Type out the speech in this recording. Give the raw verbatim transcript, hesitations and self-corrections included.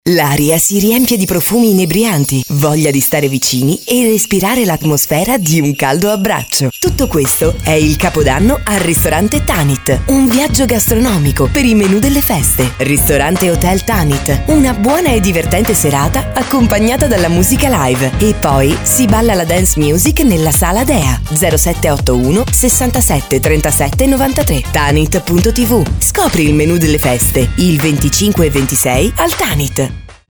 L'aria si riempie di profumi inebrianti, voglia di stare vicini e respirare l'atmosfera di un caldo abbraccio. Tutto questo è il Capodanno al ristorante Tanit, un viaggio gastronomico per i menù delle feste. Ristorante Hotel Tanit, una buona e divertente serata accompagnata dalla musica live e poi si balla la dance music nella sala Dea. zero sette otto uno sessantasette trentasette novantatré Tanit punto tivù. Scopri il menù delle feste il venticinque e ventisei al Tanit.